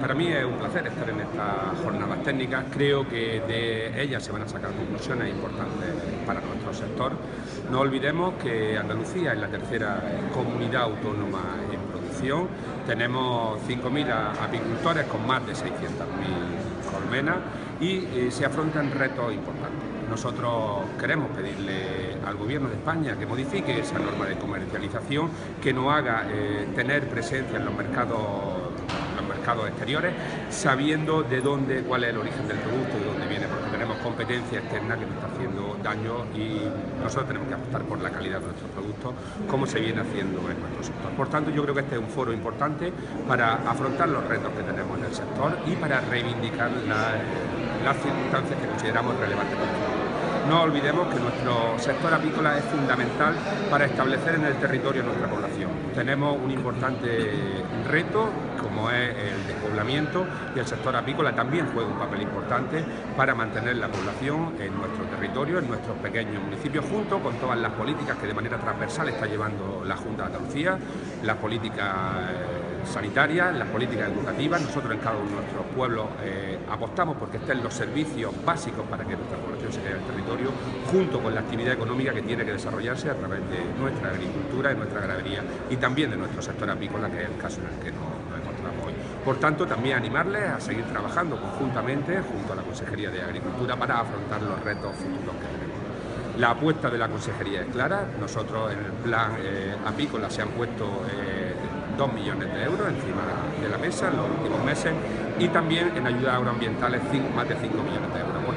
Para mí es un placer estar en estas jornadas técnicas. Creo que de ellas se van a sacar conclusiones importantes para nuestro sector. No olvidemos que Andalucía es la tercera comunidad autónoma en producción. Tenemos 5.000 apicultores con más de 600.000 colmenas y se afrontan retos importantes. Nosotros queremos pedirle al Gobierno de España que modifique esa norma de comercialización, que nos haga tener presencia en los mercados exteriores, sabiendo cuál es el origen del producto, de dónde viene, porque tenemos competencia externa que nos está haciendo daño y nosotros tenemos que apostar por la calidad de nuestros productos, como se viene haciendo en nuestro sector. Por tanto, yo creo que este es un foro importante para afrontar los retos que tenemos en el sector y para reivindicar las circunstancias que consideramos relevantes para nosotros. No olvidemos que nuestro sector apícola es fundamental para establecer en el territorio nuestra población. Tenemos un importante reto, como es el despoblamiento, y el sector apícola también juega un papel importante para mantener la población en nuestro territorio, en nuestros pequeños municipios, junto con todas las políticas que de manera transversal está llevando la Junta de Andalucía, las políticas sanitarias, las políticas educativas. Nosotros en cada uno de nuestros pueblos apostamos porque estén los servicios básicos para que nuestra población se quede en el territorio, junto con la actividad económica que tiene que desarrollarse a través de nuestra agricultura y nuestra ganadería y también de nuestro sector apícola, que es el caso en el que nos encontramos hoy. Por tanto, también animarles a seguir trabajando conjuntamente junto a la Consejería de Agricultura para afrontar los retos futuros que tenemos. La apuesta de la Consejería es clara. Nosotros en el plan apícola se han puesto 2 millones de euros encima de la mesa en los últimos meses y también en ayudas agroambientales más de 5 millones de euros.